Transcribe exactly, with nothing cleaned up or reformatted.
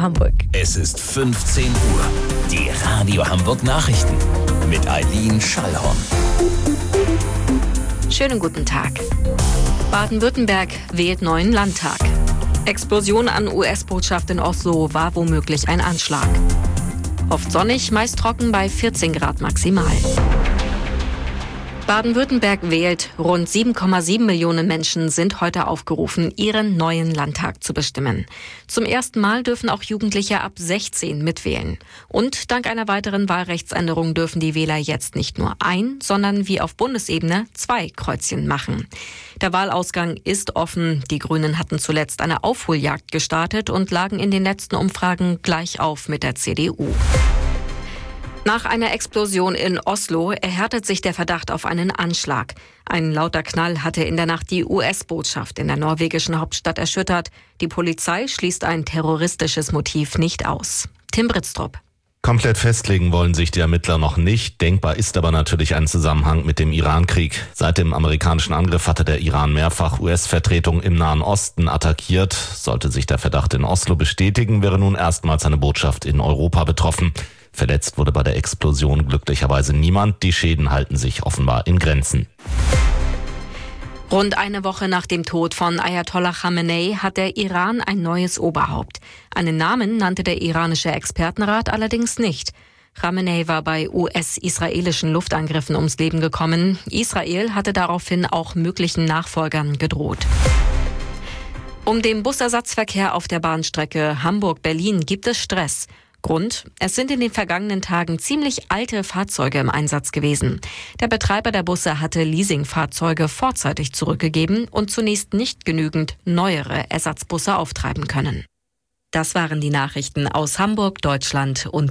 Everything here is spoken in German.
Hamburg. Es ist fünfzehn Uhr. Die Radio Hamburg Nachrichten mit Eileen Schallhorn. Schönen guten Tag. Baden-Württemberg wählt neuen Landtag. Explosion an U S-Botschaft in Oslo war womöglich ein Anschlag. Oft sonnig, meist trocken bei vierzehn Grad maximal. Baden-Württemberg wählt. Rund sieben Komma sieben Millionen Menschen sind heute aufgerufen, ihren neuen Landtag zu bestimmen. Zum ersten Mal dürfen auch Jugendliche ab sechzehn mitwählen. Und dank einer weiteren Wahlrechtsänderung dürfen die Wähler jetzt nicht nur ein, sondern wie auf Bundesebene zwei Kreuzchen machen. Der Wahlausgang ist offen. Die Grünen hatten zuletzt eine Aufholjagd gestartet und lagen in den letzten Umfragen gleich auf mit der C D U. Nach einer Explosion in Oslo erhärtet sich der Verdacht auf einen Anschlag. Ein lauter Knall hatte in der Nacht die U S-Botschaft in der norwegischen Hauptstadt erschüttert. Die Polizei schließt ein terroristisches Motiv nicht aus. Tim Britztrup. Komplett festlegen wollen sich die Ermittler noch nicht. Denkbar ist aber natürlich ein Zusammenhang mit dem Iran-Krieg. Seit dem amerikanischen Angriff hatte der Iran mehrfach U S-Vertretungen im Nahen Osten attackiert. Sollte sich der Verdacht in Oslo bestätigen, wäre nun erstmals eine Botschaft in Europa betroffen. Verletzt wurde bei der Explosion glücklicherweise niemand. Die Schäden halten sich offenbar in Grenzen. Rund eine Woche nach dem Tod von Ayatollah Khamenei hat der Iran ein neues Oberhaupt. Einen Namen nannte der iranische Expertenrat allerdings nicht. Khamenei war bei U S-israelischen Luftangriffen ums Leben gekommen. Israel hatte daraufhin auch möglichen Nachfolgern gedroht. Um den Busersatzverkehr auf der Bahnstrecke Hamburg-Berlin gibt es Stress. Grund: Es sind in den vergangenen Tagen ziemlich alte Fahrzeuge im Einsatz gewesen. Der Betreiber der Busse hatte Leasingfahrzeuge vorzeitig zurückgegeben und zunächst nicht genügend neuere Ersatzbusse auftreiben können. Das waren die Nachrichten aus Hamburg, Deutschland und